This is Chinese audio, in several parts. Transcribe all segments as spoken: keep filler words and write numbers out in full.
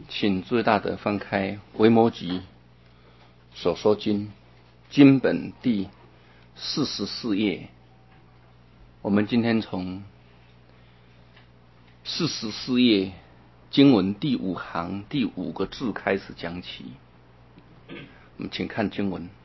请诸位大德翻开《维摩诘所说经》经本第四十四页。我们今天从四十四页经文第五行第五个字开始讲起。我们请看经文：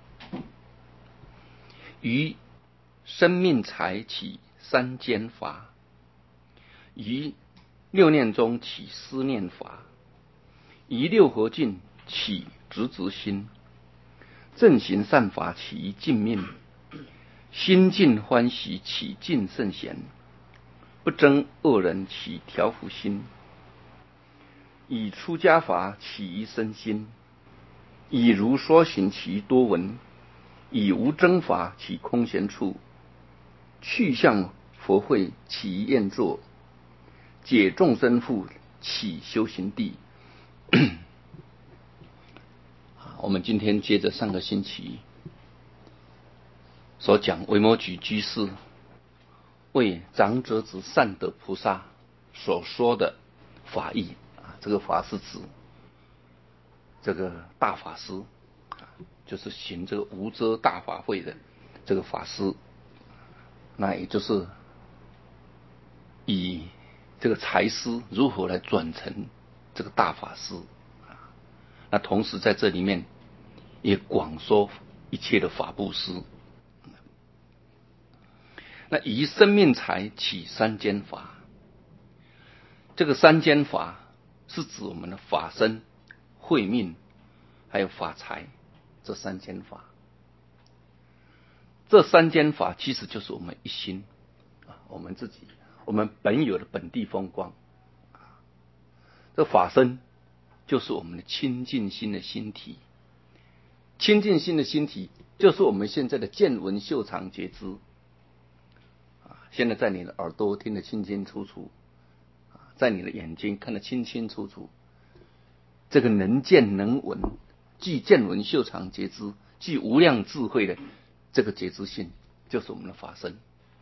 于生命财起三间法，于六念中起思念法，于六合境起直直心，正行善法起净命，心净欢喜起净圣贤，不争恶人起调伏心，以出家法起于身心，以如说行起多闻，以无争法起空闲处，去向佛会起厌作，解众生缚起修行地。我们今天接着上个星期所讲维摩诘居士为长者子善德菩萨所说的法义，这个法是指这个大法师，就是行这个无遮大法会的这个法师，那也就是以这个财师如何来转成这个大法师。那同时在这里面也广说一切的法布施。那以生命财起三间法，这个三间法是指我们的法身、慧命还有法财这三间法。这三间法其实就是我们一心，我们自己我们本有的本地风光。这法身就是我们的清净心的心体，清净心的心体就是我们现在的见闻嗅尝觉知。现在在你的耳朵听得清清楚楚，在你的眼睛看得清清楚楚，这个能见能闻，具见闻嗅尝觉知，具无量智慧的这个觉知性，就是我们的法身。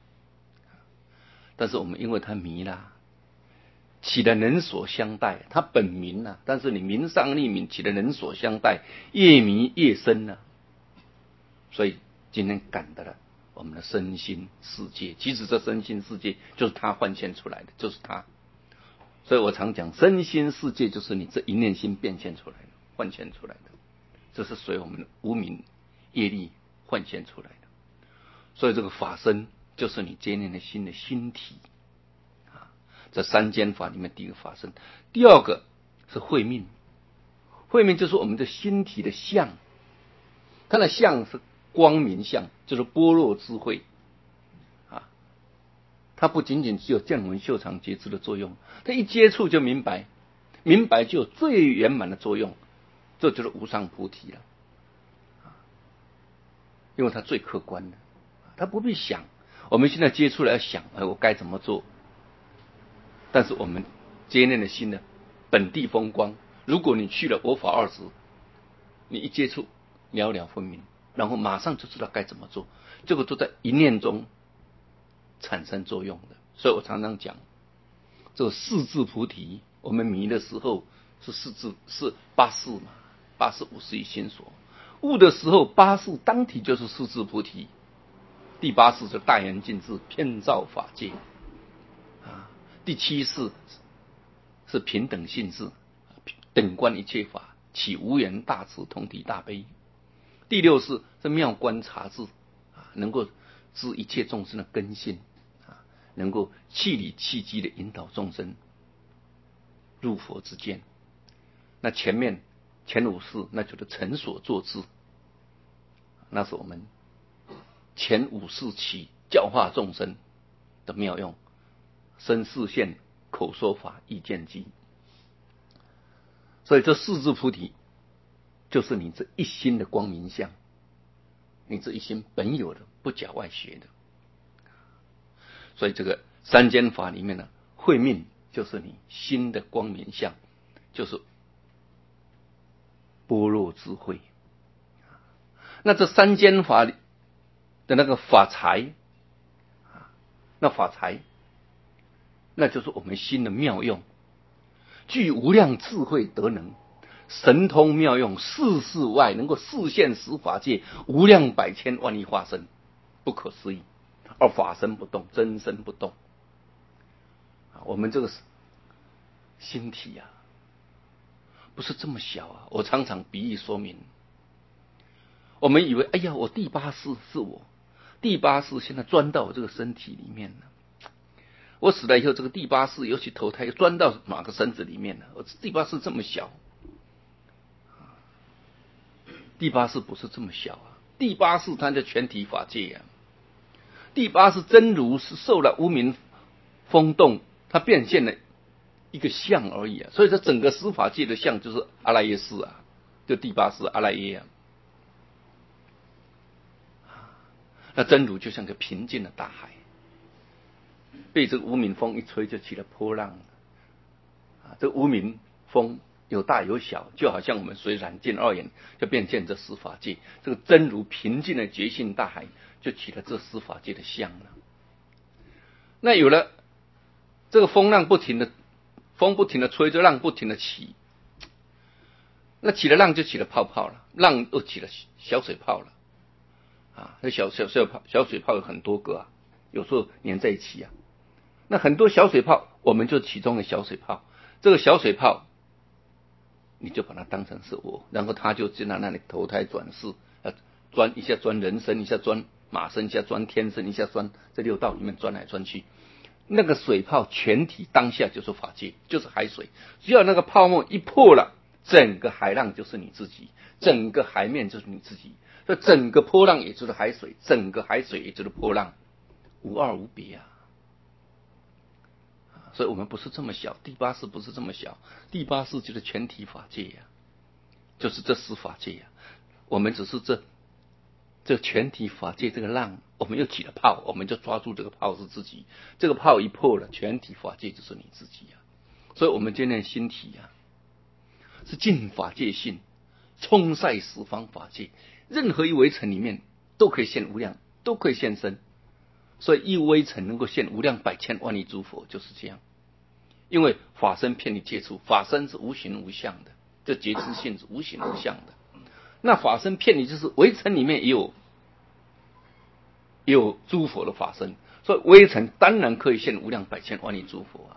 但是我们因为它迷了，起了人所相待，它本名啊，但是你名上利名，起了人所相待，越迷越深啊。所以今天感得了我们的身心世界，其实这身心世界就是它幻现出来的，就是它。所以我常讲，身心世界就是你这一念心变现出来的，幻现出来的，这是随我们的无明业力幻现出来的。所以这个法身就是你接念的心的心体。这三间法里面，第一个法身，第二个是慧命。慧命就是我们的心体的相，它的相是光明相，就是般若智慧啊。它不仅仅只有见闻嗅尝觉知的作用，它一接触就明白，明白就有最圆满的作用，这就是无上菩提了。因为它最客观的，它不必想。我们现在接触了要想，哎，我该怎么做？但是我们接念的心呢，本地风光。如果你去了我法二执，你一接触了了分明，然后马上就知道该怎么做。这个都在一念中产生作用的。所以我常常讲，这个四智菩提，我们迷的时候是四智，是八识嘛，八识五识一心所。悟的时候，八识当体就是四智菩提。第八识就大圆镜智，遍照法界啊。第七识是平等性智，等观一切法，起无缘大慈，同体大悲。第六识是妙观察智，能够知一切众生的根性，能够气理气机的引导众生入佛之见。那前面前五识那就是成所作智，那是我们前五识起教化众生的妙用。身视现口说法意见机，所以这四智菩提就是你这一心的光明相，你这一心本有的，不假外学的。所以这个三间法里面呢，慧命就是你心的光明相，就是般若智慧。那这三间法的那个法财，那法财那就是我们心的妙用。 具无量智慧德能，神通妙用，世事外能够示现十法界无量百千万亿化身，不可思议。而法身不动，真身不动。我们这个心体啊，不是这么小啊。我常常比喻说明，我们以为，哎呀，我第八识是我，第八识现在钻到我这个身体里面了。我死了以后，这个第八识又去投胎，又钻到哪个身子里面了？我第八识这么小，第八识不是这么小啊。第八识它叫全体法界啊。第八识真如是受了无明风动，它变现了一个相而已啊。所以说整个十法界的相就是阿赖耶识啊，就第八识阿赖耶啊。那真如就像个平静的大海，被这个无明风一吹就起了波浪啊。这无明风有大有小，就好像我们水染尽二眼，就变现这十法界。这个真如平静的觉性大海，就起了这十法界的相了。那有了这个风浪不停的，风不停的吹，这浪不停的起，那起了浪就起了泡泡了，浪又起了小水泡了啊。那小小小泡小水泡有很多个啊，有时候粘在一起啊。那很多小水泡，我们就其中的小水泡，这个小水泡你就把它当成是我，然后它就在那里投胎转世，呃，钻一下钻人身，一下钻马身，一下钻天身，一下钻这六道里面钻来钻去。那个水泡全体当下就是法界，就是海水。只要那个泡沫一破了，整个海浪就是你自己，整个海面就是你自己，这整个波浪也就是海水，整个海水也就是波浪，无二无别啊。所以我们不是这么小，第八识不是这么小，第八识就是全体法界呀、啊，就是这十法界呀、啊。我们只是这这全体法界这个浪，我们又起了泡，我们就抓住这个泡是自己，这个泡一破了，全体法界就是你自己呀、啊。所以我们今天的心体呀、啊，是尽法界性，充塞十方法界，任何一微尘里面都可以现无量，都可以现身。所以一微尘能够现无量百千万亿诸佛，就是这样。因为法身遍历接触，法身是无形无相的，这觉知性是无形无相的。那法身遍历就是微尘里面也有也有诸佛的法身，所以微尘当然可以现无量百千万亿诸佛啊。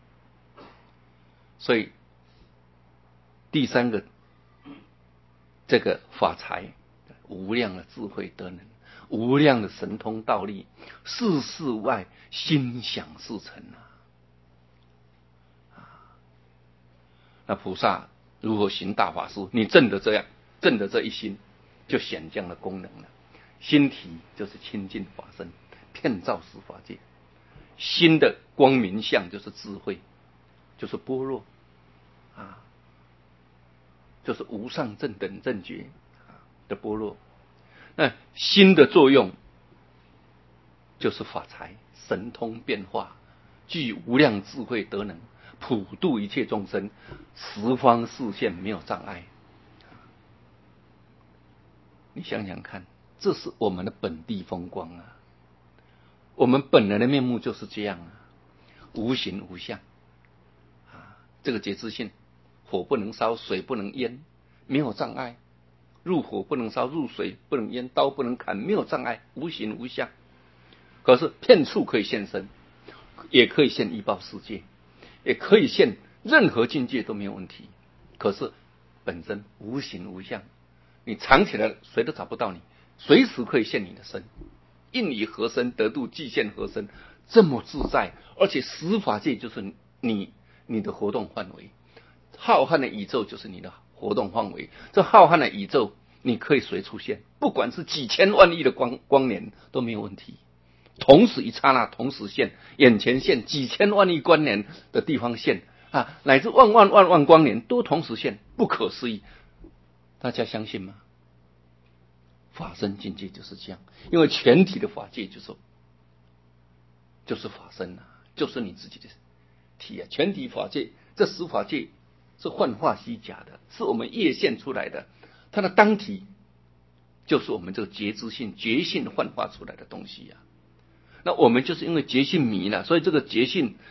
所以第三个这个法财，无量的智慧德能，无量的神通道力，世事外心想事成啊。那菩萨如何行大法事？你证的这样，证的这一心，就显这样的功能了。心体就是清净法身，遍照十法界。心的光明相就是智慧，就是般若啊，就是无上正等正觉的般若。那心的作用就是法财，神通变化，具无量智慧德能，普度一切众生，十方视线没有障碍。你想想看，这是我们的本地风光啊！我们本来的面目就是这样啊，无形无相啊。这个觉知性，火不能烧，水不能淹，没有障碍；入火不能烧，入水不能淹，刀不能砍，没有障碍，无形无相。可是片处可以现身，也可以现依报世界，也可以现任何境界都没有问题。可是本身无形无相，你藏起来谁都找不到你，随时可以现你的身，应以何身得度，即现何身，这么自在。而且十法界就是你你的活动范围，浩瀚的宇宙就是你的活动范围。这浩瀚的宇宙你可以随处现，不管是几千万亿的光光年都没有问题。同时一刹那，同时现，眼前现，几千万亿光年的地方现啊，乃至万万万万光年都同时现，不可思议。大家相信吗？法身境界就是这样，因为全体的法界就是就是法身啊，就是你自己的体啊。全体法界，这十法界是幻化虚假的，是我们业现出来的，它的当体就是我们这个觉知性、觉性幻化出来的东西啊。那我们就是因为觉性迷了，所以这个觉性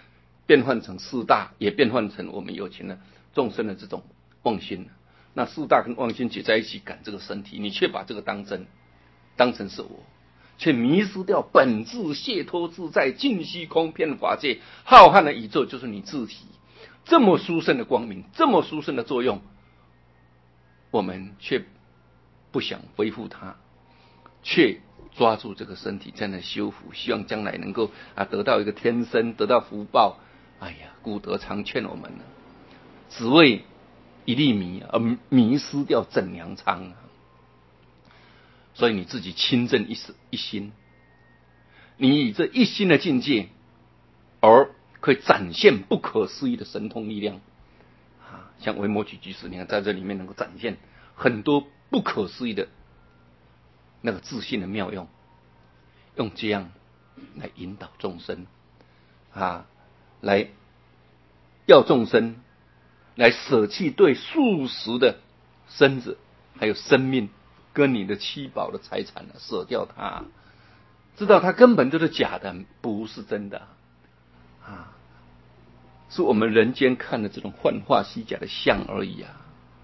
变换成四大，也变换成我们有情的众生的这种妄心。那四大跟妄心结在一起赶这个身体，你却把这个当真，当成是我，却迷失掉本质解脱自在尽虚空遍法界，浩瀚的宇宙就是你自体，这么殊胜的光明，这么殊胜的作用，我们却不想恢复它，却抓住这个身体在那修复，希望将来能够啊得到一个天生，得到福报。哎呀，古德常劝我们呢，只为一粒米而迷失掉整粮仓啊！所以你自己清正一一心，你以这一心的境界，而可以展现不可思议的神通力量啊！像维摩诘居士，你看在这里面能够展现很多不可思议的那个自信的妙用，用这样来引导众生啊，来要众生来舍弃对素食的身子还有生命跟你的七宝的财产舍掉它，知道它根本就是假的，不是真的啊，是我们人间看的这种幻化虚假的相而已啊。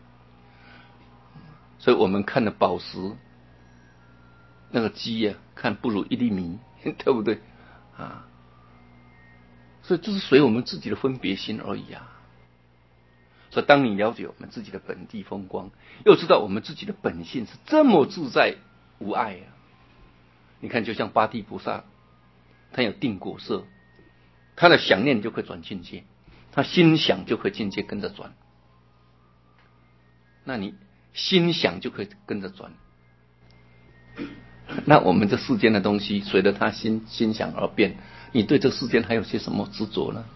所以我们看的宝石那个鸡啊，看不如一粒米，对不对啊？所以这是随我们自己的分别心而已啊。所以当你了解我们自己的本地风光，又知道我们自己的本性是这么自在无碍啊，你看就像八地菩萨，他有定果色，他的想念就可以转境界，他心想就可以境界跟着转，那你心想就可以跟着转，那我们这世间的东西随着他心心想而变，你对这世间还有些什么执着呢？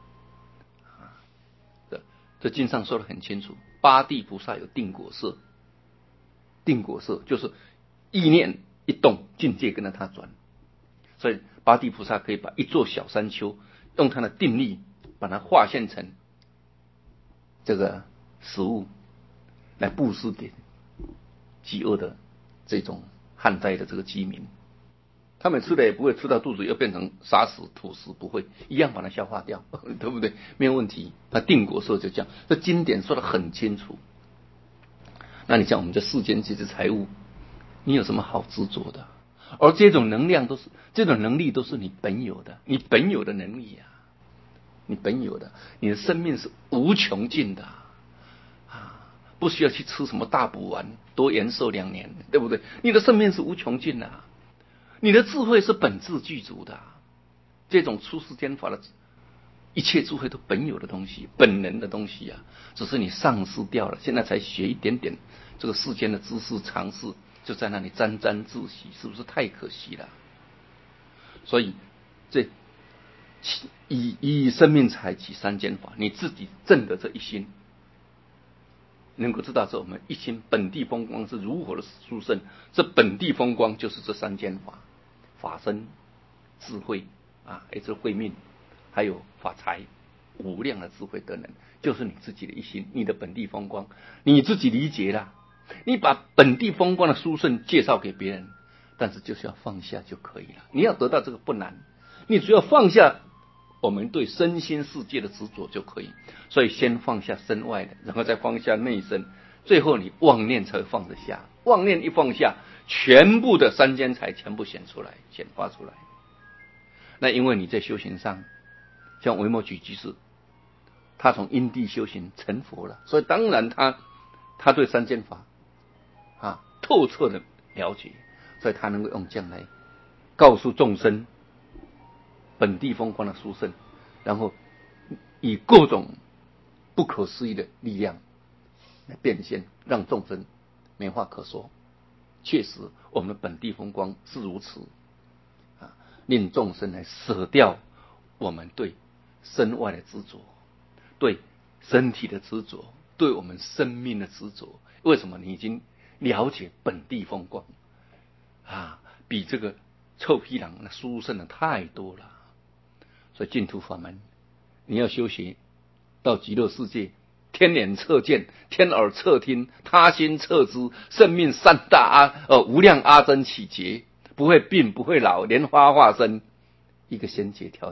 这经上说得很清楚，八地菩萨有定果色，定果色就是意念一动，境界跟着他转。所以八地菩萨可以把一座小山丘用他的定力把它化现成这个食物，来布施给饥饿的这种旱灾的这个饥民，他们吃的也不会吃到肚子又变成沙石土石，不会，一样把它消化掉，对不对？没有问题。那定果色就这样，这经典说得很清楚。那你像我们这世间这些财物，你有什么好执着的？而这种能量都是，这种能力都是你本有的，你本有的能力啊，你本有的，你的生命是无穷尽的啊，不需要去吃什么大补丸，多延寿两年，对不对？你的生命是无穷尽的啊。你的智慧是本质具足的，这种出世间法的一切智慧都本有的东西，本能的东西啊，只是你丧失掉了，现在才学一点点这个世间的知识常识，就在那里沾沾自喜，是不是太可惜了？所以这以以生命财起三间法，你自己证的这一心，能够知道这我们一心本地风光是如何的殊胜，这本地风光就是这三间法，法身、智慧啊，也就是慧命，还有法财，无量的智慧德能，就是你自己的一心，你的本地风光，你自己理解了，你把本地风光的殊胜介绍给别人，但是就是要放下就可以了。你要得到这个不难，你只要放下我们对身心世界的执着就可以。所以先放下身外的，然后再放下内身，最后你妄念才会放得下。妄念一放下，全部的三间财全部显出来，显化出来。那因为你在修行上，像维摩诘居士，他从因地修行成佛了，所以当然他他对三间法啊透彻的了解，所以他能够用这样来告诉众生本地风光的殊胜，然后以各种不可思议的力量来变现，让众生没话可说。确实我们的本地风光是如此啊，令众生来舍掉我们对身外的执着，对身体的执着，对我们生命的执着。为什么？你已经了解本地风光啊，比这个臭皮囊那殊胜的太多了。所以净土法门，你要修学到极乐世界，天眼测见，天耳测听，他心测知，生命三大阿呃无量阿僧祇劫，不会病不会老，莲花化身，一个先决条件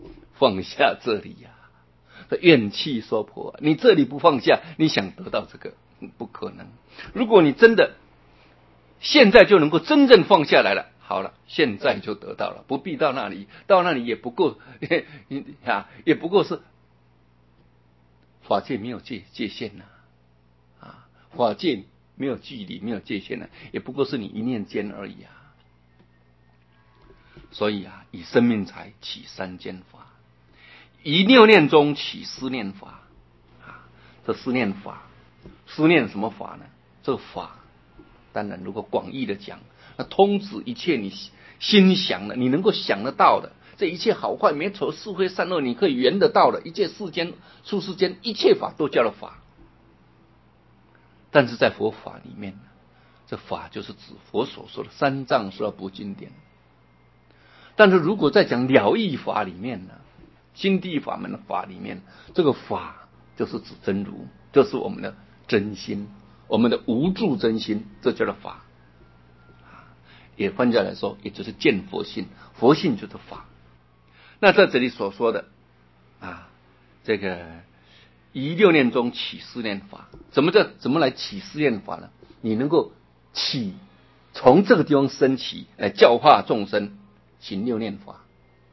放下这里呀、啊，怨气说破、啊，你这里不放下，你想得到这个不可能。如果你真的现在就能够真正放下来了，好了，现在就得到了，不必到那里，到那里也不过啊，也不过是法界没有界界限呐、啊，啊，法界没有距离，没有界限呐、啊，也不过是你一念间而已啊。所以啊，以生命财起三间法，以六念中起思念法啊。这思念法，思念什么法呢？这法，当然如果广义的讲，那通指一切你心想的，你能够想得到的，这一切好坏美丑是非善恶，你可以圆得到的，一切世间出世间一切法都叫了法。但是在佛法里面，这法就是指佛所说的三藏十二部经典。但是如果在讲了义法里面呢，心地法门的法里面，这个法就是指真如，就是我们的真心，我们的无住真心，这叫做法。也换句话来说，也就是见佛性，佛性就是法。那在这里所说的啊，这个以六念中起思念法，怎么叫怎么来起思念法呢？你能够起从这个地方升起来教化众生，行六念法。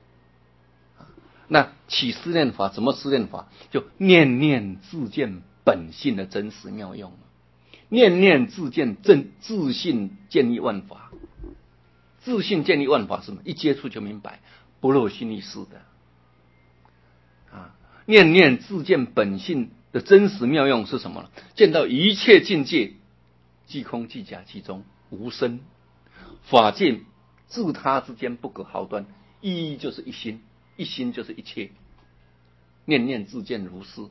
那起思念法怎么思念法？就念念自见本性的真实妙用，念念自见正自信建立万法。自信建立万法是什么？一接触就明白，不漏心意是的。啊，念念自见本性的真实妙用是什么呢？见到一切境界，即空即假即中，无生法界自他之间不可毫端，一就是一心，一心就是一切。念念自见如是，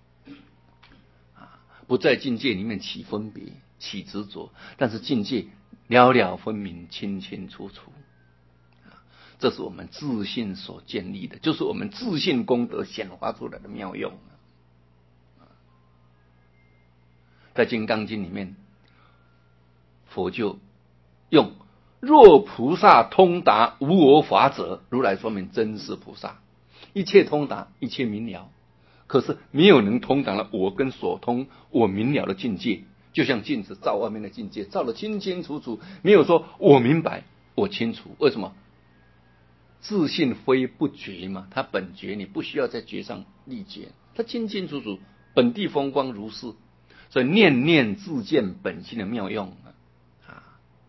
啊，不在境界里面起分别、起执着，但是境界了了分明，清清楚楚。这是我们自信所建立的，就是我们自信功德显化出来的妙用。在《金刚经》里面，佛就用若菩萨通达无我法者，如来说明真是菩萨，一切通达，一切明了。可是没有能通达了我跟所通我明了的境界，就像镜子照外面的境界，照得清清楚楚，没有说我明白我清楚。为什么？自信非不觉嘛，他本觉，你不需要在觉上立觉，他清清楚楚，本地风光如是。所以念念自见本性的妙用啊，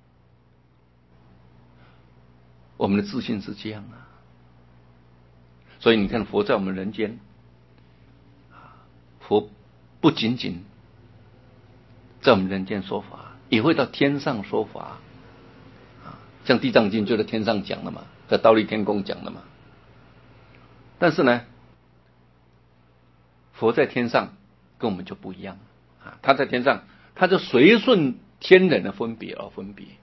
我们的自信是这样啊。所以你看佛在我们人间，佛不仅仅在我们人间说法，也会到天上说法。像地藏经就在天上讲的嘛，在忉利天宫讲的嘛。但是呢，佛在天上跟我们就不一样啊，他在天上，他就随顺天人的分别而分别。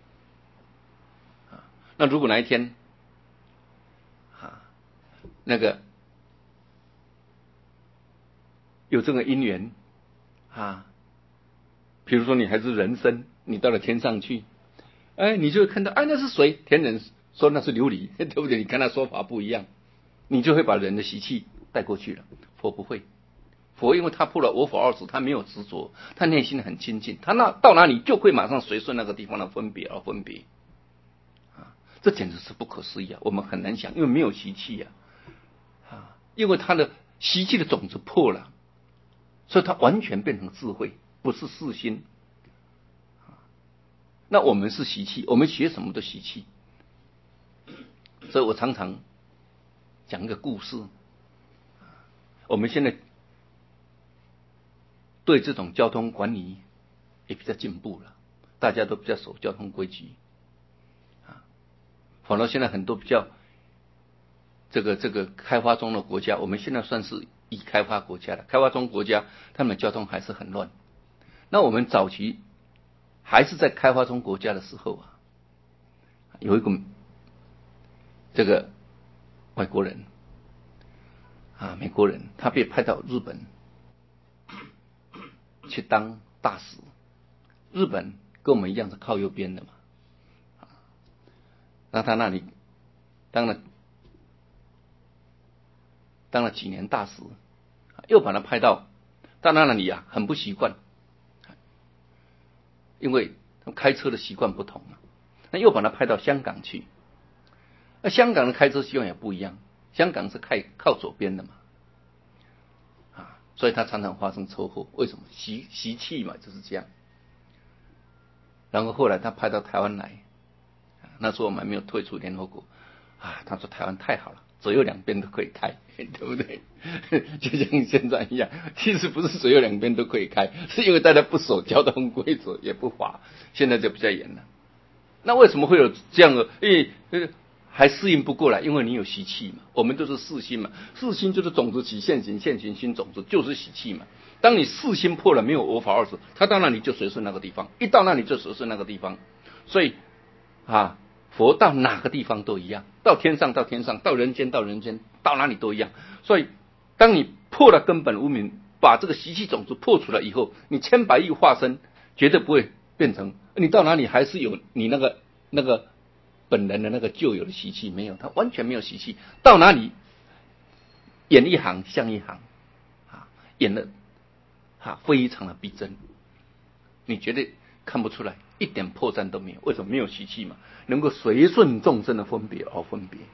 啊，那如果哪一天啊，那个有这个因缘啊，比如说你还是人身，你到了天上去，哎，你就会看到，哎，那是谁？天人说那是琉璃，对不对？你看他说法不一样，你就会把人的习气带过去了。佛不会，佛因为他破了我法二执，他没有执着，他内心很清净，他那到哪里就会马上随顺那个地方的分别而分别。啊，这简直是不可思议啊！我们很难想，因为没有习气呀，啊，因为他的习气的种子破了，所以他完全变成智慧，不是世心。那我们是习气，我们学什么都习气。所以我常常讲一个故事，我们现在对这种交通管理也比较进步了，大家都比较守交通规矩啊。反而现在很多比较这个这个开发中的国家，我们现在算是已开发国家了，开发中国家他们的交通还是很乱。那我们早期还是在开发中国家的时候啊，有一个这个外国人啊，美国人，他被派到日本去当大使。日本跟我们一样是靠右边的嘛，那他那里当然当了几年大使，又把他派到到那里啊，很不习惯，因为开车的习惯不同嘛。那又把他派到香港去，那香港的开车习惯也不一样，香港是开靠左边的嘛，啊，所以他常常发生车祸。为什么？习习气嘛，就是这样。然后后来他派到台湾来，那时候我们还没有退出联合国啊，他说台湾太好了，左右两边都可以开，对不对？就像现在一样，其实不是左右两边都可以开，是因为大家不守交通规则，也不罚，现在就比较严了。那为什么会有这样的？诶，还适应不过来，因为你有习气嘛。我们都是四心嘛，四心就是种子起现行，现行心种子就是习气嘛。当你四心破了，没有我法二执，他到那里就随顺那个地方，一到那里就随顺那个地方。所以啊，佛到哪个地方都一样，到天上到天上，到人间到人间，到哪里都一样。所以当你破了根本无明，把这个习气种子破除了以后，你千百亿化身绝对不会变成，你到哪里还是有你那个那个本人的那个旧有的习气，没有，他完全没有习气，到哪里演一行像一行，啊，演的啊非常的逼真，你绝对看不出来，一点破绽都没有。为什么？没有习气嘛，能够随顺众生的分别而分别，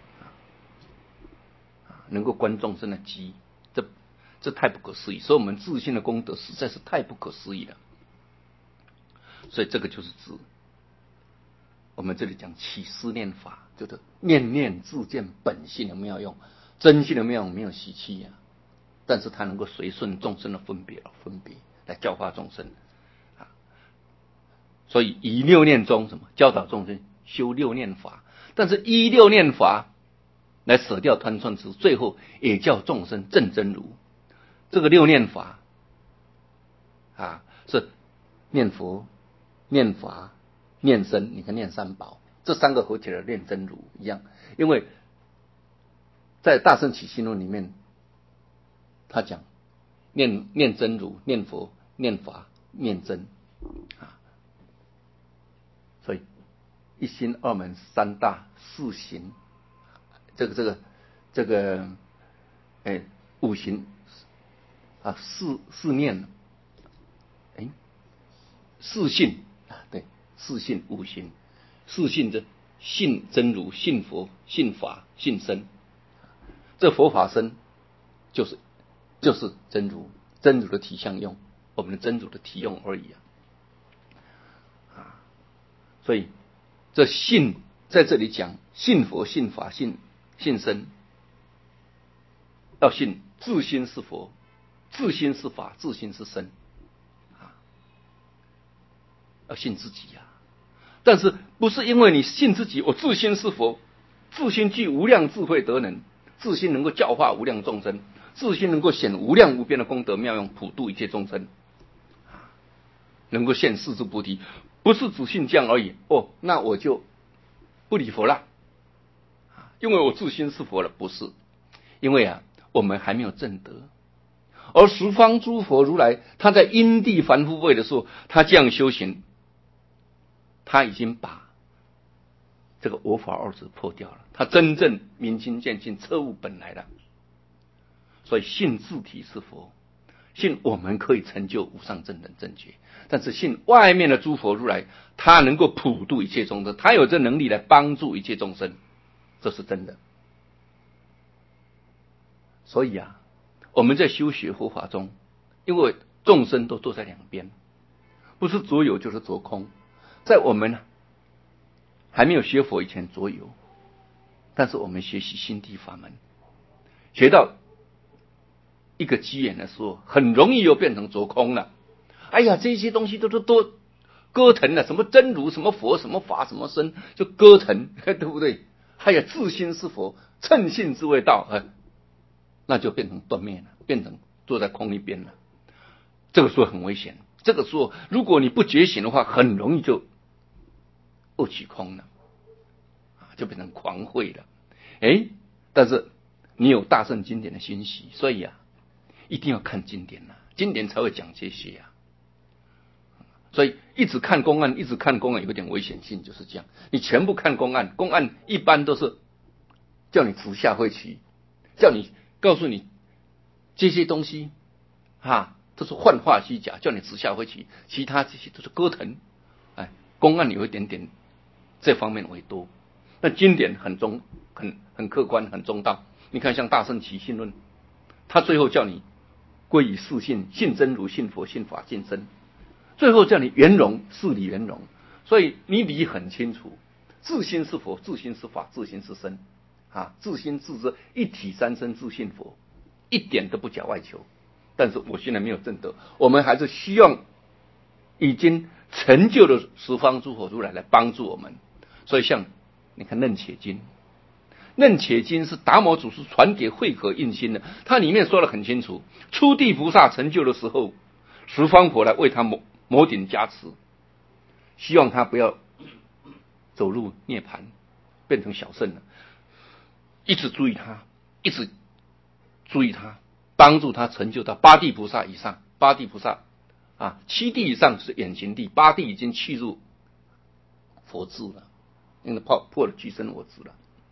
啊，能够观众生的机，这这太不可思议。所以我们自信的功德实在是太不可思议了。所以这个就是指我们这里讲起思念法，就是念念自见本性的妙用，真性的妙用没有习气啊，但是它能够随顺众生的分别而分别来教化众生啊。所以以六念中什么教导众生修六念法，但是依六念法来舍掉贪嗔痴，最后也叫众生证真如。这个六念法啊，是念佛、念法、念僧，你看念三宝，这三个合起来念真如一样。因为在《大乘起信论》里面，他讲念念真如、念佛、念法、念僧啊，所以一心、二门、三大、四行，这个这个这个，哎，五行啊，四四念，哎，四信啊，对，四信五行，四信这信真如、信佛、信法、信僧，这佛法僧就是就是真如，真如的体相用，我们的真如的体用而已啊。啊，所以这信在这里讲信佛、信法、信信僧，要信自心是佛，自心是法，自心是僧啊，要信自己啊。但是不是因为你信自己，我自心是佛，自心具无量智慧德能，自心能够教化无量众生，自心能够显无量无边的功德妙用，普度一切众生，能够现世之菩提，不是只信这样而已。哦，那我就不理佛了，因为我自心是佛了，不是。因为啊，我们还没有证得，而十方诸佛如来，他在因地凡夫位的时候，他这样修行，他已经把这个我法二执破掉了，他真正明心见性，彻悟本来了。所以信自体是佛，信我们可以成就无上正等正觉，但是信外面的诸佛如来，他能够普度一切众生，他有这能力来帮助一切众生，这是真的。所以啊，我们在修学佛法中，因为众生都坐在两边，不是左有就是左空。在我们还没有学佛以前左有，但是我们学习心地法门，学到一个机缘的时候，很容易又变成左空了。哎呀，这些东西都是多割腾了，什么真如、什么佛、什么法、什么僧，就割腾，对不对？哎呀，自心是佛，称性之谓道，哎，那就变成断灭了，变成坐在空一边了。这个时候很危险。这个时候，如果你不觉醒的话，很容易就恶取空了，就变成狂慧了。哎，但是你有大乘经典的熏习，所以啊，一定要看经典啊，经典才会讲这些啊。所以一直看公案，一直看公案有点危险性，就是这样。你全部看公案，公案一般都是叫你直下会去，叫你告诉你这些东西啊，都是幻化虚假，叫你直下灰棋，其他这些都是歌腾。哎，公案有一点点这方面为多，那经典很中很很客观很中道。你看像大圣起信论，他最后叫你归于四性，信真如，信佛，信法，信僧，最后叫你圆融，事理圆融。所以你理很清楚，自心是佛，自心是法，自心是僧啊，自心自知一体三身，自信佛，一点都不假外求。但是我现在没有证得，我们还是希望已经成就的十方诸佛如来来帮助我们。所以像你看楞伽经，楞伽经是达摩祖师传给慧可印心的，它里面说得很清楚，初地菩萨成就的时候，十方佛来为他摩摩顶加持，希望他不要走入涅槃变成小圣了，一直注意他，一直注意他，帮助他成就到八地菩萨以上。八地菩萨啊，七地以上是远行地，八地已经契入佛智了，因为破破了具身我执了。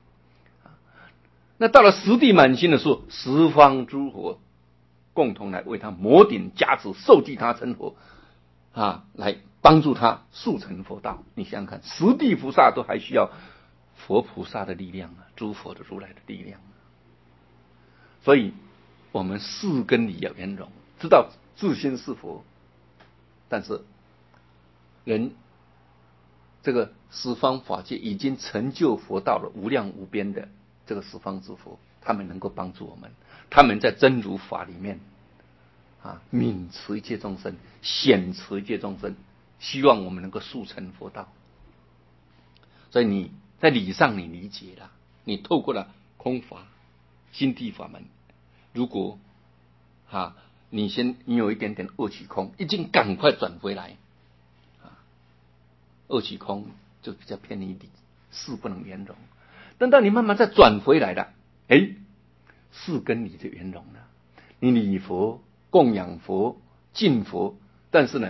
那到了十地满心的时候，十方诸佛共同来为他摩顶加持，受记他成佛啊，来帮助他速成佛道。你想想看，十地菩萨都还需要佛菩萨的力量啊，诸佛的如来的力量啊。所以我们四根理要圆融，知道自心是佛，但是人这个十方法界已经成就佛道了，无量无边的这个十方之佛，他们能够帮助我们，他们在真如法里面啊，泯持一切众生，显持一切众生，希望我们能够速成佛道。所以你在理上你理解了，你透过了空法、心地法门，如果啊，你先你有一点点恶起空，已经赶快转回来啊，恶起空就比较偏离理，事不能圆融。等到你慢慢再转回来了，哎，事跟理就圆融了。你礼佛、供养佛、敬佛，但是呢，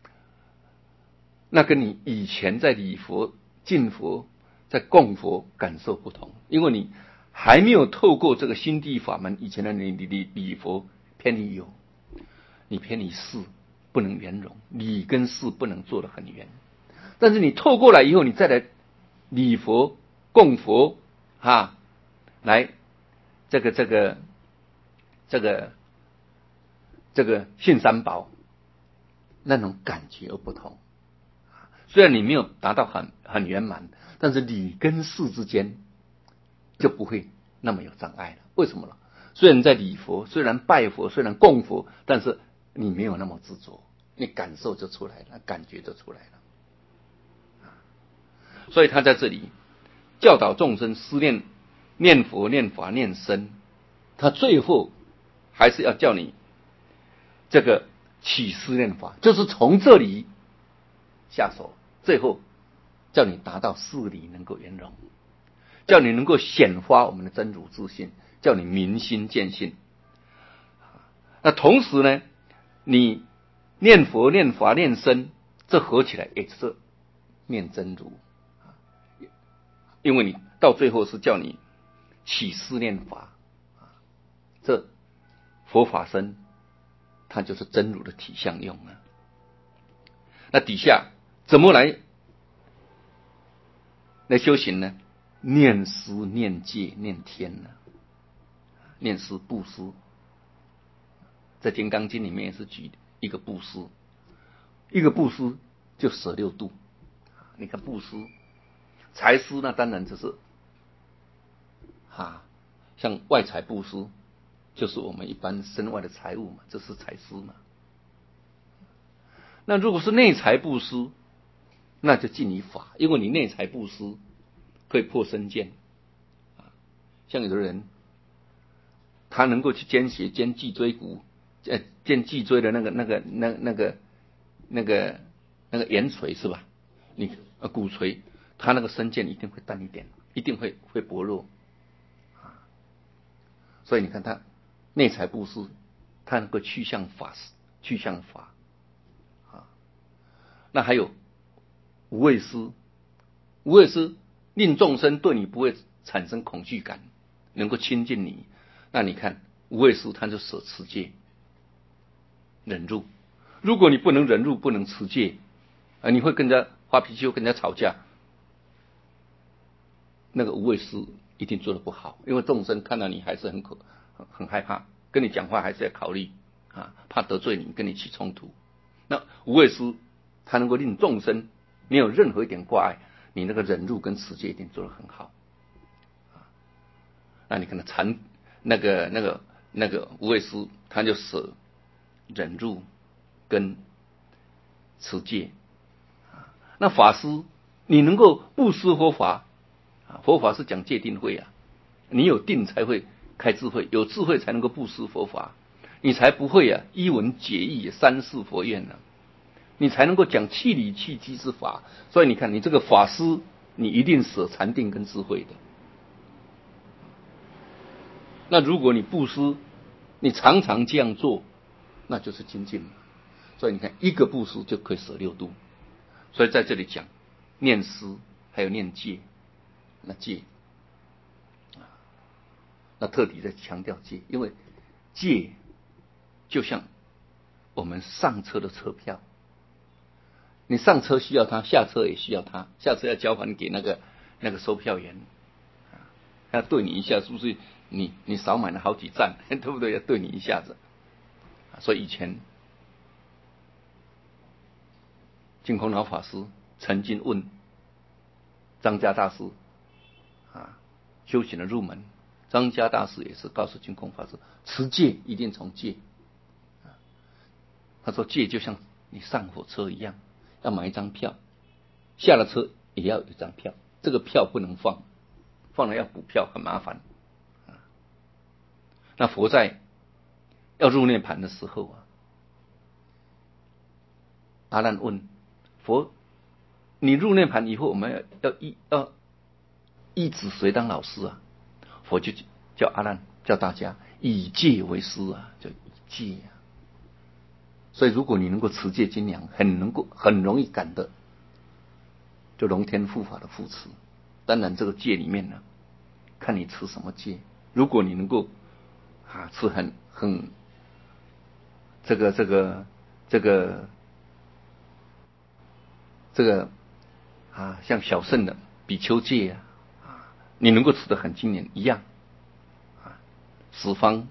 那跟你以前在礼佛、敬佛、在供佛感受不同，因为你还没有透过这个心地法门，以前的你礼礼佛偏离有，你偏离事不能圆融，理跟事不能做得很圆。但是你透过来以后，你再来礼佛、供佛啊，来这个这个这个这个信三宝，那种感觉又不同。虽然你没有达到很很圆满，但是理跟事之间就不会那么有障碍了。为什么呢？虽然在礼佛，虽然拜佛，虽然供佛，但是你没有那么执着，你感受就出来了，感觉就出来了。所以他在这里教导众生思念念佛、念法、念僧，他最后还是要叫你这个起思念法，就是从这里下手，最后叫你达到四理能够圆融，叫你能够显发我们的真如自性，叫你明心见性。那同时呢，你念佛、念法、念僧，这合起来也是念真如，因为你到最后是叫你起思念法，这佛法僧它就是真如的体相用啊。那底下怎么来来修行呢？念思、念戒、念天呢？念思布施，在《金刚经》里面也是举一个布施，一个布施就舍六度。你看布施，财施那当然就是啊，像外财布施，就是我们一般身外的财物嘛，这是财施嘛。那如果是内财布施，那就尽你法，因为你内财布施可以破身见啊。像有的人，他能够去捐血、捐脊椎骨、呃，捐脊椎的那个、那个、那、那个、那个、那个盐锤是吧？你呃骨锤，他那个身见一定会淡一点，一定会会薄弱啊。所以你看他内财布施，他能够去向法，去向法啊。那还有无畏施，无畏施令众生对你不会产生恐惧感，能够亲近你。 那你看无畏师他就舍持戒，忍辱。如果你不能忍辱，不能持戒，啊，你会跟人家发脾气，会跟人家吵架，那个无畏师一定做得不好，因为众生看到你还是很可很害怕，跟你讲话还是要考虑啊，怕得罪你，跟你起冲突。那无畏师他能够令众生没有任何一点挂碍，你那个忍辱跟持戒一定做得很好。啊，那你看到禅那个那个那个无畏师，他就舍忍辱跟持戒。啊，那法师你能够布施佛法，啊，佛法是讲戒定慧啊，你有定才会开智慧，有智慧才能够布施佛法，你才不会啊一文解义三世佛愿呢，啊，你才能够讲气理气机之法。所以你看，你这个法师，你一定舍禅定跟智慧的。那如果你布施，你常常这样做，那就是精进嘛。所以你看，一个布施就可以舍六度。所以在这里讲念施，还有念戒，那戒，那特地在强调戒，因为戒就像我们上车的车票，你上车需要它，下车也需要它，下车要交还给那个那个售票员，要对你一下，是不是？你你少买了好几站，对不对？要对你一下子。所以以前净空老法师曾经问张家大师啊，修行的入门，张家大师也是告诉净空法师，持戒一定从戒。他说戒就像你上火车一样，要买一张票，下了车也要有一张票，这个票不能放，放了要补票，很麻烦。那佛在要入涅盘的时候啊，阿难问佛，你入涅盘以后，我们要要依要依止谁当老师啊？佛就叫阿难，叫大家以戒为师啊，叫以戒啊。所以如果你能够持戒精良，很能够很容易感得就龙天护法的扶持。当然这个戒里面呢，看你持什么戒。如果你能够啊持很很这个这个这个这个啊像小乘的比丘戒啊，啊你能够持得很精严一样啊，十方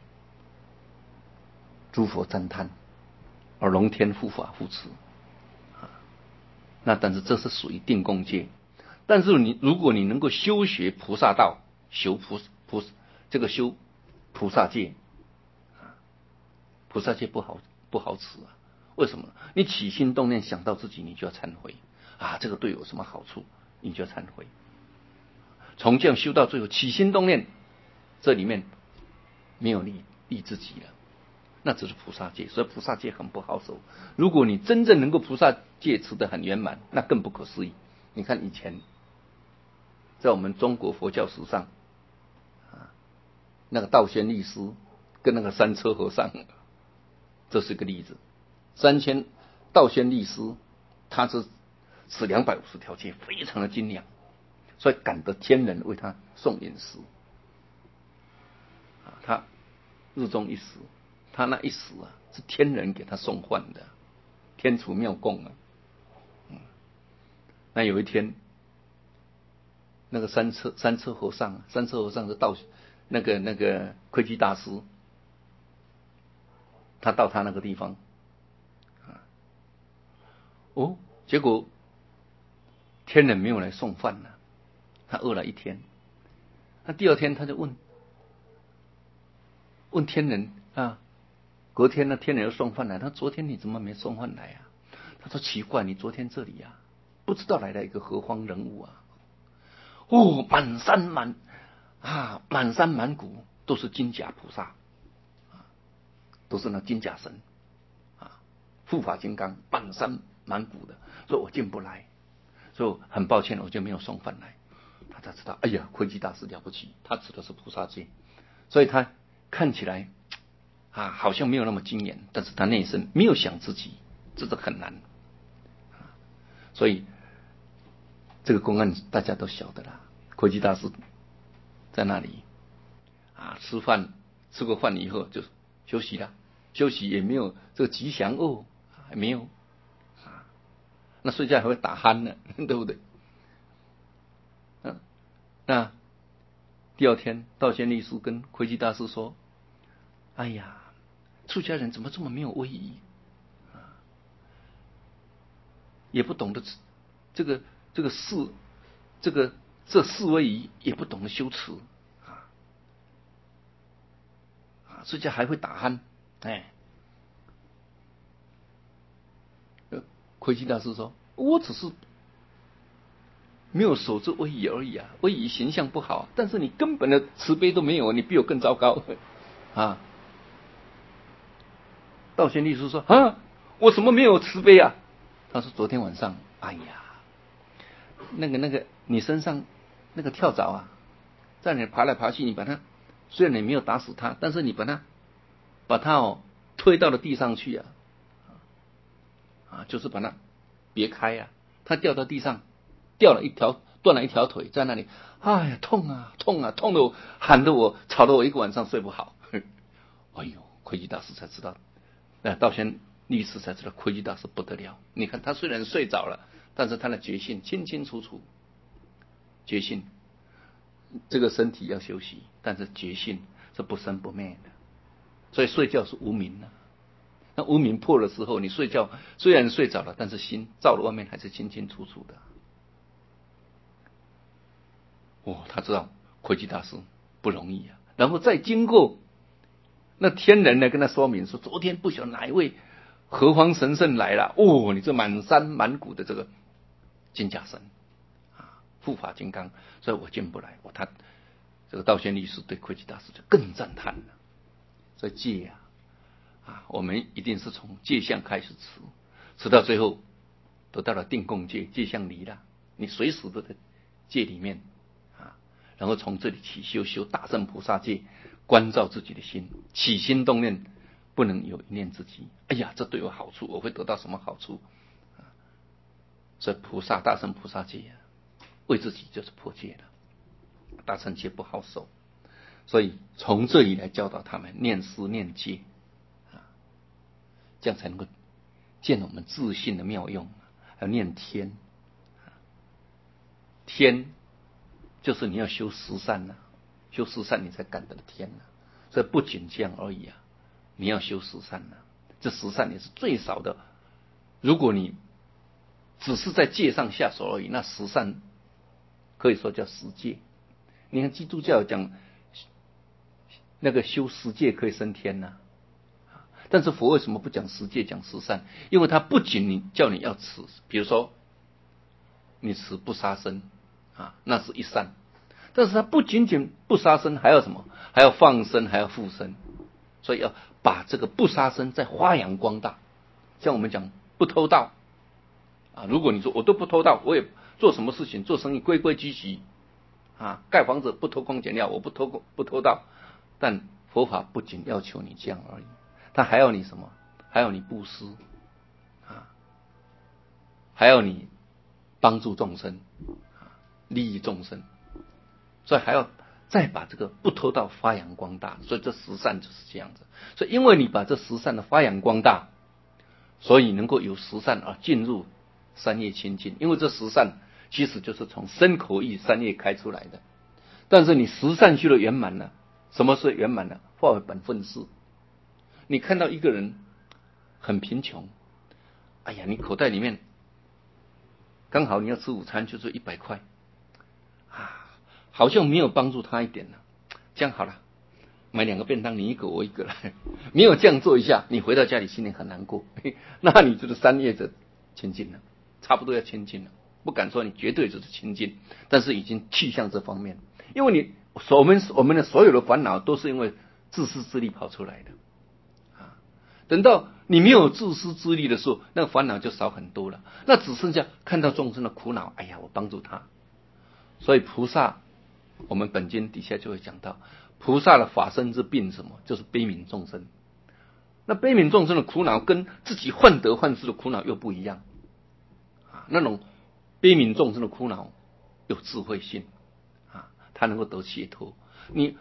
诸佛赞叹，而龙天护法护持啊。那但是这是属于定共戒。但是你如果你能够修学菩萨道，修菩菩这个修菩萨戒啊，菩萨戒不好不好持啊。为什么？你起心动念想到自己，你就要忏悔啊，这个对我有什么好处，你就要忏悔。从这样修到最后，起心动念这里面没有利利自己了，那只是菩萨戒。所以菩萨戒很不好守。如果你真正能够菩萨戒持得很圆满，那更不可思议。你看以前在我们中国佛教史上啊，那个道宣律师跟那个三车和尚，这是个例子。三千道宣律师他是持两百五十条戒，非常的精良，所以感得天人为他送饮食啊，他日中一时，他那一时啊是天人给他送饭的，天厨妙供啊。嗯，那有一天，那个三车三车和尚，三车和尚是道那个那个窥基大师，他到他那个地方啊，哦，结果天人没有来送饭了，他饿了一天。那第二天他就问问天人啊，隔天呢天人又送饭来，他昨天你怎么没送饭来啊？他说奇怪，你昨天这里啊，不知道来了一个何方人物啊。哦，满山满啊，满山满谷都是金甲菩萨，啊，都是那金甲神啊，护法金刚，满山满谷的，所以我进不来，所以很抱歉，我就没有送饭来。他才知道，哎呀，窥基大师了不起，他指的是菩萨戒，所以他看起来啊好像没有那么精严，但是他内心没有想自己，这是很难。所以这个公案大家都晓得啦，窥基大师在那里啊吃饭吃过饭以后就休息了，休息也没有这个吉祥哦，还没有啊，那睡觉还会打鼾呢，对不对？嗯，那第二天，道宣律师跟窥基大师说：“哎呀，出家人怎么这么没有威仪啊？也不懂得这个这个事，这个这四威仪也不懂得修持啊啊，出家还会打鼾，哎。”窥基大师说：“我只是没有守住威仪而已啊，威仪形象不好，但是你根本的慈悲都没有，你比我更糟糕啊。”道宣律师说：“啊，我什么没有慈悲啊？”他说：“昨天晚上，哎呀，那个那个你身上那个跳蚤啊，在你爬来爬去，你把它虽然你没有打死它，但是你把它把它哦推到了地上去啊，啊，就是把它别开啊，它掉到地上，掉了一条断了一条腿，在那里，哎呀，痛啊痛啊，痛的我喊得我吵得我一个晚上睡不好。哎呦，窥基大师才知道，那道宣律师才知道窥基大师不得了。你看他虽然睡着了，但是他的觉性清清楚楚，觉性这个身体要休息，但是觉性是不生不灭的，所以睡觉是无明的。那无明破的时候，你睡觉虽然睡着了，但是心照了外面还是清清楚楚的。哦，他知道窥基大师不容易啊，然后再经过那天人呢跟他说明说，昨天不晓得哪一位何方神圣来了，哦，你这满山满谷的这个金甲神啊，护法金刚，所以我进不来。哦，他这个道宣律师对窥基大师就更赞叹了。所以戒啊啊，我们一定是从戒相开始持，持到最后得到了定共戒，戒相离了，你随时都在戒里面啊，然后从这里起修修大乘菩萨戒，关照自己的心，起心动念不能有一念之机。哎呀，这对我好处，我会得到什么好处？啊，所以菩萨大乘菩萨戒啊，为自己就是破戒了。大乘戒不好守，所以从这里来教导他们念思念戒啊，这样才能够见我们自信的妙用。还有念天，天就是你要修十善呐、啊，修十善你才感得天呐、啊。所以不仅这样而已啊，你要修十善呐、啊，这十善也是最少的。如果你只是在戒上下手而已，那十善可以说叫十戒。你看基督教讲那个修十戒可以升天呐、啊，但是佛为什么不讲十戒讲十善？因为他不仅你叫你要持，比如说你持不杀生啊，那是一善，但是他不仅仅不杀生，还要什么？还要放生，还要护生，所以要把这个不杀生再发扬光大。像我们讲不偷盗啊，如果你说我都不偷盗，我也做什么事情做生意规规矩矩啊，盖房子不偷工减料，我不偷不偷盗，但佛法不仅要求你这样而已，他还要你什么？还要你布施啊，还要你帮助众生啊，利益众生，所以还要再把这个不偷盗发扬光大。所以这十善就是这样子。所以因为你把这十善的发扬光大，所以能够有十善而进入三业清净。因为这十善其实就是从身口意三业开出来的，但是你十善修的圆满了，什么是圆满了？化为本分事。你看到一个人很贫穷，哎呀，你口袋里面刚好你要吃午餐就是一百块啊，好像没有帮助他一点呢。这样好了，买两个便当，你一个我一个来，没有这样做一下，你回到家里心里很难过，那你就是三业者清净了，差不多要清净了。不敢说你绝对就是清净，但是已经去向这方面，因为你我们我们的所有的烦恼都是因为自私自利跑出来的啊。等到你没有自私自利的时候，那个烦恼就少很多了，那只剩下看到众生的苦恼，哎呀，我帮助他。所以菩萨，我们本经底下就会讲到，菩萨的法身之病什么？就是悲悯众生。那悲悯众生的苦恼跟自己患得患失的苦恼又不一样啊，那种悲悯众生的苦恼有智慧性啊，他能够得解脱。你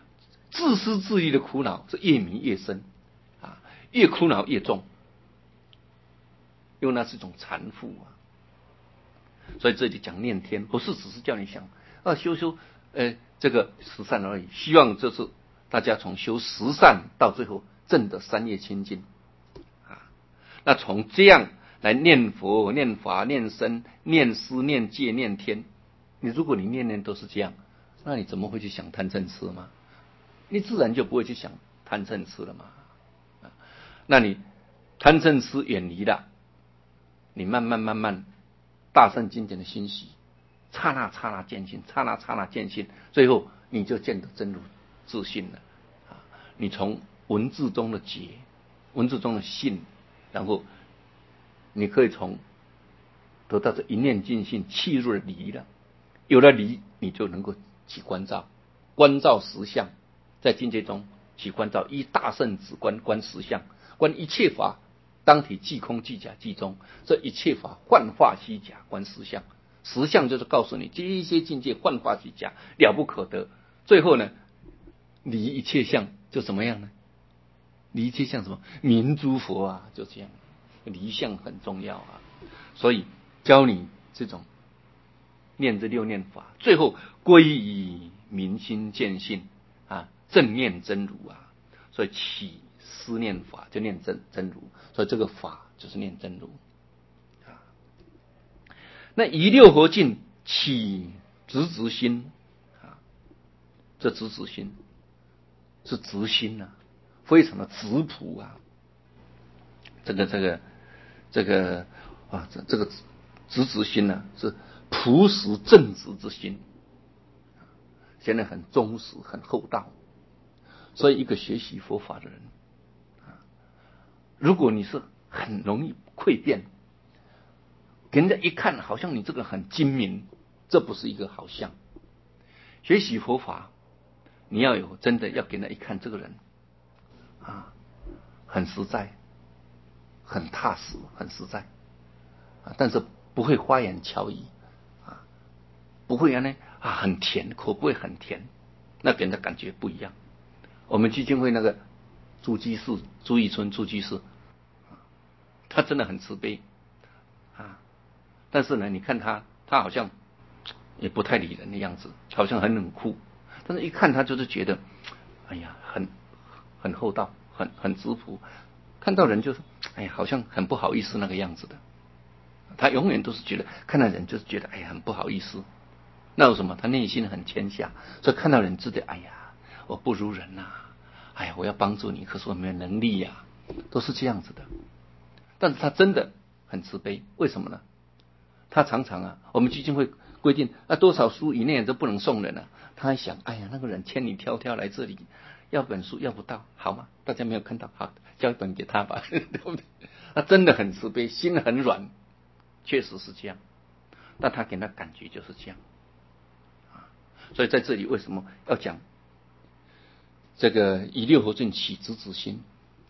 自私自利的苦恼是越迷越深啊，越苦恼越重，因为那是一种缠缚啊。所以这里讲念天，不是只是叫你想啊修修呃这个十善而已，希望这是大家从修十善到最后证得三业清净啊。那从这样来念佛、念法、念僧、念思、念戒、念天，你如果你念念都是这样，那你怎么会去想贪嗔痴吗？你自然就不会去想贪嗔痴了嘛。啊，那你贪嗔痴远离了，你慢慢慢慢大乘经典的欣喜，刹那刹那见性，刹那刹那见性，最后你就见得真如自信了啊！你从文字中的觉，文字中的信，然后你可以从得到这一念尽性契入了离了，有了离，你就能够起观照，观照实相，在境界中起观照，依大圣止观观实相，观一切法当体即空即假即中，这一切法幻化虚假，观实相。实相就是告诉你这一些境界幻化虚假，了不可得。最后呢，离一切相就怎么样呢？离一切相什么？明诸佛啊，就这样。离相很重要啊，所以教你这种念这六念法，最后归以明心见性啊，正念真如啊。所以起思念法就念真真如，所以这个法就是念真如啊。那以六合境起直直心啊，这直直心是直心啊，非常的直朴啊。这个这个这个啊，这这个直直心呢、啊，是朴实正直之心，显得很忠实、很厚道。所以，一个学习佛法的人啊，如果你是很容易溃辩，给人家一看好像你这个很精明，这不是一个好相。学习佛法，你要有真的要给人家一看，这个人啊，很实在，很踏实，很实在啊，但是不会花言巧语啊，不会呢啊很甜，口不会很甜，那给人的感觉不一样。我们基金会那个朱居士、朱义春朱居士，他真的很慈悲啊，但是呢，你看他，他好像也不太理人的样子，好像很冷酷，但是一看他就是觉得，哎呀，很很厚道，很很直朴，看到人就是，哎呀，好像很不好意思那个样子的。他永远都是觉得看到人就是觉得，哎呀，很不好意思。那有什么？他内心很谦下，所以看到人知道，哎呀，我不如人呐、啊，哎呀，我要帮助你，可是我没有能力呀、啊，都是这样子的。但是他真的很慈悲，为什么呢？他常常啊，我们基金会规定啊，多少书以内都不能送人了、啊。他还想，哎呀，那个人千里迢迢来这里，要本书要不到，好吗？大家没有看到，好，交一本给他吧，对不对？他真的很慈悲，心很软，确实是这样。但他给他感觉就是这样啊，所以在这里为什么要讲这个以六合境起直直心？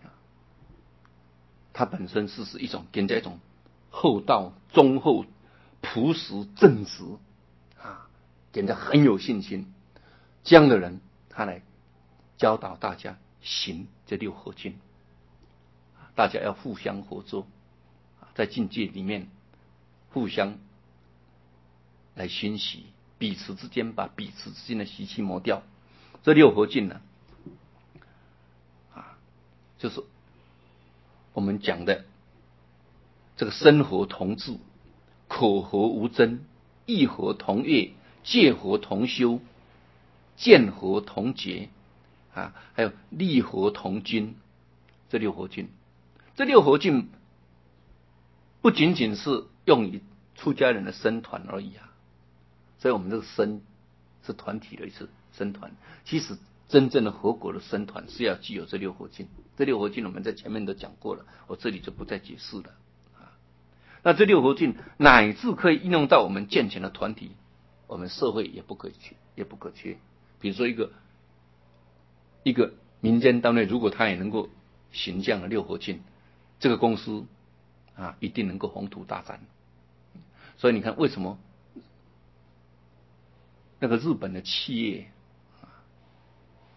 它本身是是一种给人家一种厚道、忠厚、朴实、正直啊，给人家很有信心。这样的人，他来教导大家行这六合境，大家要互相合作，在境界里面互相来熏习，彼此之间把彼此之间的习气磨掉。这六合境呢，啊，就是我们讲的这个身合同治，口合无争，意合同悦，戒合同修，见合同结啊，还有利合同均，这六合境。这六合境不仅仅是用于出家人的僧团而已啊，所以我们这个僧是团体的一次僧团。其实真正的合果的僧团是要具有这六合境。这六合境我们在前面都讲过了，我这里就不再解释了啊。那这六合境乃至可以应用到我们健全的团体，我们社会也不可缺，也不可缺。比如说一个一个民间单位，如果他也能够行这样的六合境，这个公司啊一定能够宏图大展。所以你看，为什么那个日本的企业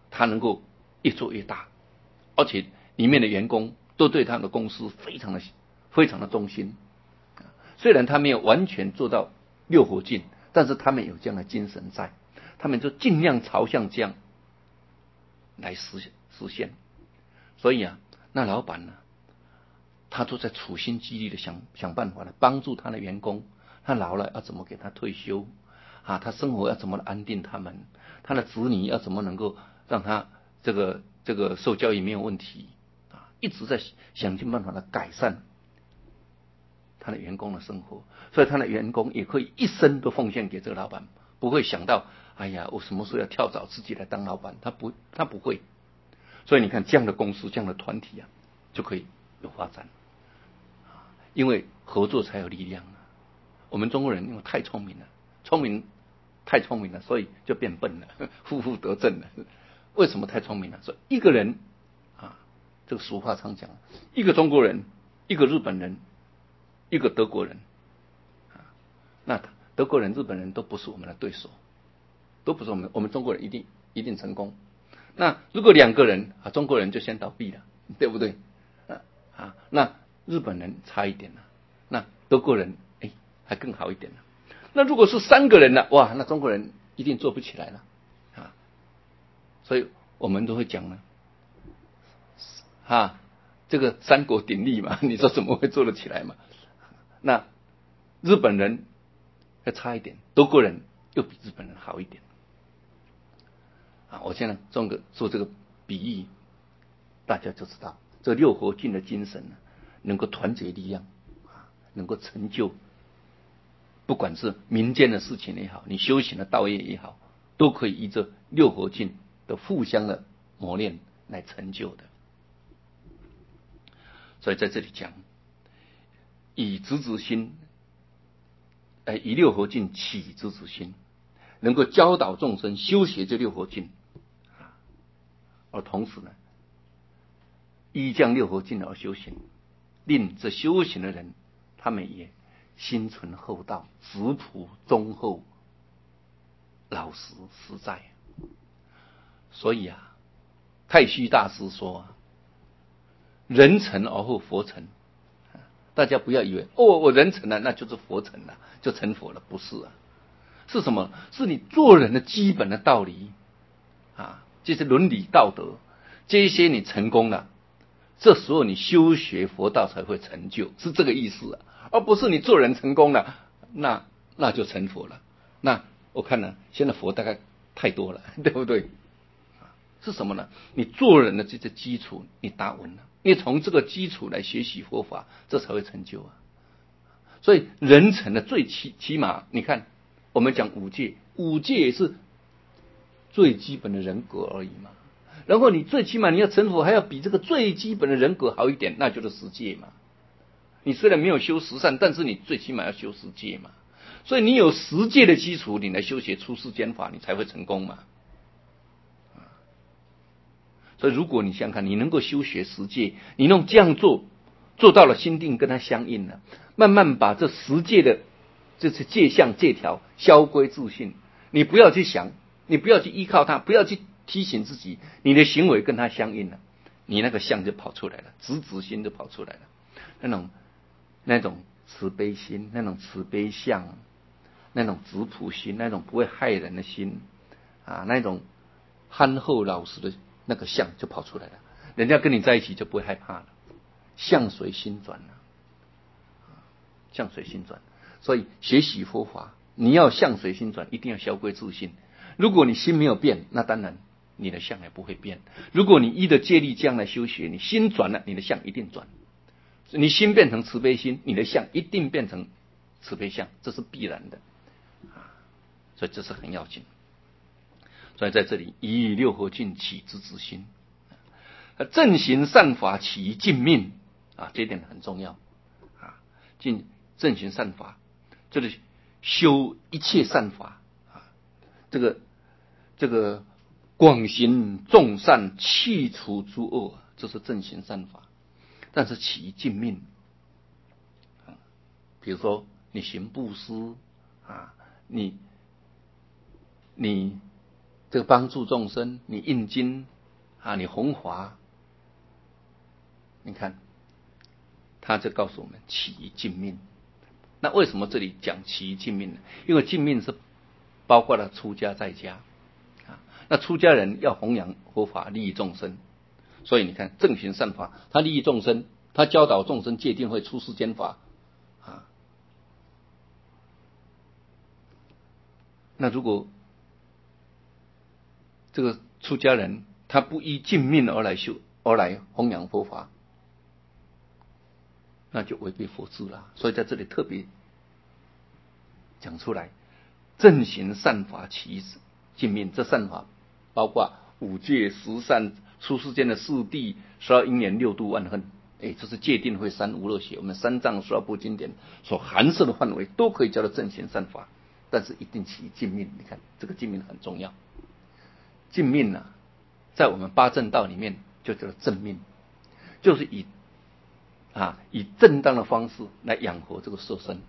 他能够越做越大，而且里面的员工都对他的公司非常的非常的忠心。虽然他没有完全做到六合敬，但是他们有这样的精神在，他们就尽量朝向这样来实实现。所以啊，那老板呢，他都在处心积虑的想想办法来帮助他的员工，他老了要怎么给他退休啊？他生活要怎么安定他们？他的子女要怎么能够让他这个这个受教育没有问题啊？一直在想尽办法的改善他的员工的生活，所以他的员工也可以一生都奉献给这个老板，不会想到哎呀，我什么时候要跳蚤自己来当老板？他不，他不会。所以你看，这样的公司、这样的团体啊，就可以有发展，因为合作才有力量啊。我们中国人因为太聪明了，聪明太聪明了，所以就变笨了，负负得正了。为什么太聪明了？说一个人啊，这个俗话常讲，一个中国人，一个日本人，一个德国人，啊，那德国人、日本人都不是我们的对手，都不是我们，我们中国人一定一定成功。那如果两个人啊，中国人就先倒闭了，对不对？啊啊，那日本人差一点了，那德国人哎还更好一点了。那如果是三个人呢？哇，那中国人一定做不起来了啊！所以我们都会讲呢，啊，这个三国鼎立嘛，你说怎么会做得起来嘛？那日本人还差一点，德国人又比日本人好一点啊！我现在做个做这个比喻，大家就知道这六合敬的精神呢，能够团结力量啊，能够成就。不管是民间的事情也好，你修行的道业也好，都可以依着六合敬的互相的磨练来成就的。所以在这里讲，以直直心，呃，以六合敬起直直心，能够教导众生修学这六合敬，而同时呢，依将六合敬而修行，令这修行的人，他们也心存厚道，质朴忠厚，老实实在。所以啊，太虚大师说啊，人成而后佛成。大家不要以为哦，我人成了，那就是佛成了，就成佛了，不是啊。是什么？是你做人的基本的道理啊，这些伦理道德，这些你成功了，这时候你修学佛道才会成就，是这个意思啊，而不是你做人成功了，那那就成佛了。那我看呢，现在佛大概太多了，对不对？是什么呢？你做人的这个基础你打稳了，你从这个基础来学习佛法，这才会成就啊。所以人成的最起起码，你看我们讲五戒，五戒也是最基本的人格而已嘛。然后你最起码你要成佛，还要比这个最基本的人格好一点，那就是十戒嘛。你虽然没有修十善，但是你最起码要修十戒嘛。所以你有十戒的基础，你来修学出世间法，你才会成功嘛。所以如果你想想看，你能够修学十戒，你用这样做，做到了心定跟它相应了，慢慢把这十戒的这些戒相戒条消归自性，你不要去想，你不要去依靠它，不要去提醒自己，你的行为跟它相应了，你那个相就跑出来了，直直心就跑出来了，那种那种慈悲心，那种慈悲相，那种质朴心，那种不会害人的心啊，那种憨厚老实的那个相就跑出来了，人家跟你在一起就不会害怕了，相随心转了，相随心转。所以学习佛法，你要相随心转，一定要消归自性。如果你心没有变，那当然你的相也不会变。如果你依着戒律这样来修学，你心转了，你的相一定转。你心变成慈悲心，你的相一定变成慈悲相，这是必然的啊。所以这是很要紧。所以在这里，以六合敬起直直心，正行善法起于净命啊，这一点很重要啊。正正行善法，这里修一切善法啊，这个这个广行众善，去除诸恶，这是正行善法。但是起于净命啊，比如说你行布施啊，你你这个帮助众生，你印经啊，你弘法，你看，他就告诉我们起于尽命。那为什么这里讲起于尽命呢？因为尽命是包括了出家在家啊。那出家人要弘扬佛法，利益众生，所以你看正行善法，他利益众生，他教导众生戒定慧出世间法啊。那如果这个出家人他不依尽命而来修而来弘扬佛法，那就违背佛制了。所以在这里特别讲出来，正行善法起于尽命。这善法包括五戒、十善、出世间的四谛、十二因缘、六度万恨。哎，这是戒定慧三无漏学，我们三藏十二部经典所含摄的范围，都可以叫做正行善法。但是一定起于尽命。你看这个尽命很重要。尽命啊，在我们八正道里面就叫做正命，就是以啊以正当的方式来养活这个色身。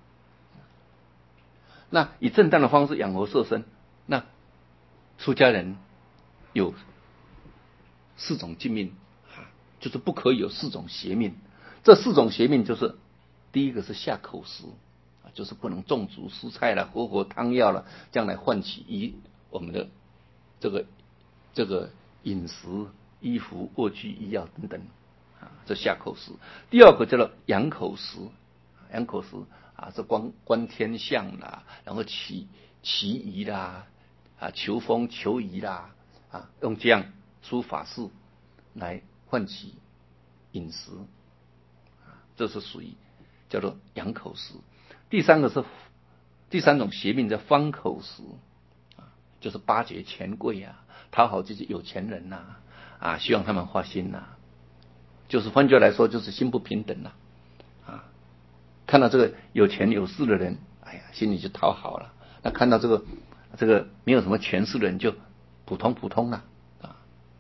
那以正当的方式养活色身，那出家人有四种尽命啊，就是不可以有四种邪命。这四种邪命就是，第一个是下口食啊，就是不能种植蔬菜了、活活汤药了，这样来唤起以我们的这个这个饮食、衣服、卧具、医药等等啊，这下口食。第二个叫做养口食，养口食啊，这观观天象啦，然后祈祈仪啦，啊求风求雨啦，啊用这样诸法事来唤起饮食，啊这是属于叫做养口食。第三个是第三种邪命叫方口食，啊就是巴结权贵啊，讨好这些有钱人呐、啊，啊希望他们花心呐、啊，就是换句话来说就是心不平等呐、啊，啊看到这个有钱有势的人，哎呀心里就讨好了，那看到这个这个没有什么权势的人就普通普通了啊，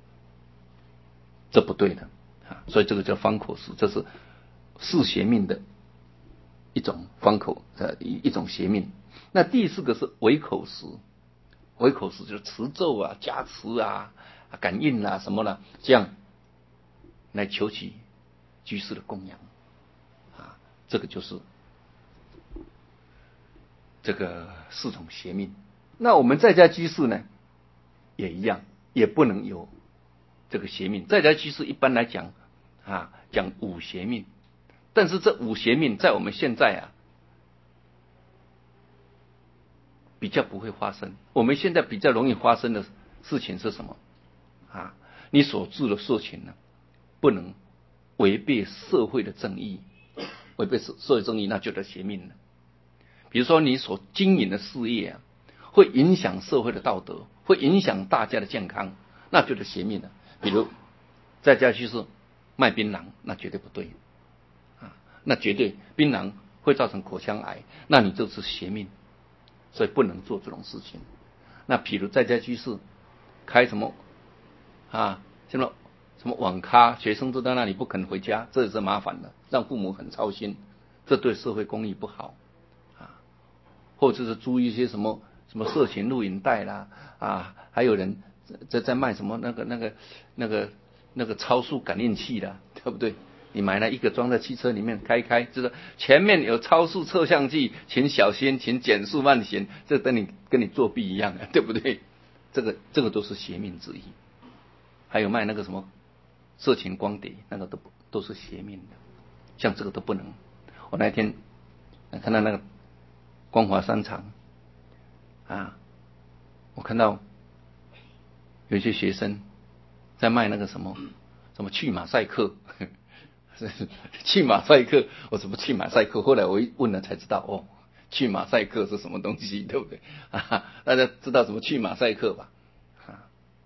这不对的啊，所以这个叫方口食，这是四邪命的一种方口呃一一种邪命。那第四个是唯口食，唯口食就是持咒啊、加持啊、感应啊什么呢，这样来求取居士的供养啊，这个就是这个四种邪命。那我们在家居士呢，也一样，也不能有这个邪命。在家居士一般来讲啊，讲五邪命，但是这五邪命在我们现在啊，比较不会发生。我们现在比较容易发生的事情是什么啊？你所做的事情呢，不能违背社会的正义，违背社会正义，那就叫邪命了。比如说你所经营的事业啊，会影响社会的道德，会影响大家的健康，那就是邪命了。比如在家居士卖槟榔，那绝对不对啊，那绝对槟榔会造成口腔癌，那你就是邪命，所以不能做这种事情。那比如在家居士开什么啊，什么什么网咖，学生都在那里不肯回家，这也是麻烦的，让父母很操心，这对社会公益不好啊。或者是租一些什么什么色情录影带啦啊，还有人在在卖什么那个那个那个那个超速感应器啦，对不对？你买了一个装在汽车里面开开，就是前面有超速测向剂，请小心，请减速慢行，这跟你跟你作弊一样的，对不对？这个这个都是邪命之一。还有卖那个什么色情光碟，那个都都是邪命的，像这个都不能。我那天看到那个光华商场啊，我看到有一些学生在卖那个什么什么去马赛克。去马赛克，我怎么去马赛克？后来我一问了才知道，哦，去马赛克是什么东西，对不对？啊，大家知道怎么去马赛克吧？啊，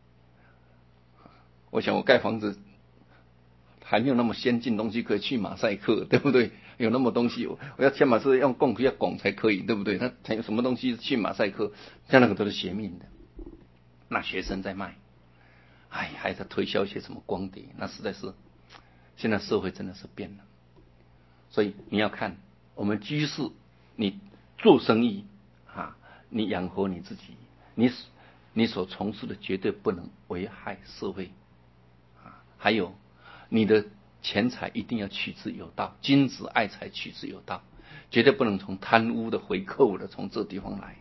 我想我盖房子还没有那么先进东西可以去马赛克，对不对？有那么东西，我要起码是用供要拱才可以，对不对？它才有什么东西去马赛克，像那个都是邪命的。那学生在卖，哎，还在推销一些什么光碟，那实在是。现在社会真的是变了，所以你要看我们居士，你做生意啊，你养活你自己，你你所从事的绝对不能危害社会啊，还有你的钱财一定要取之有道，君子爱财取之有道，绝对不能从贪污的回扣的从这地方来。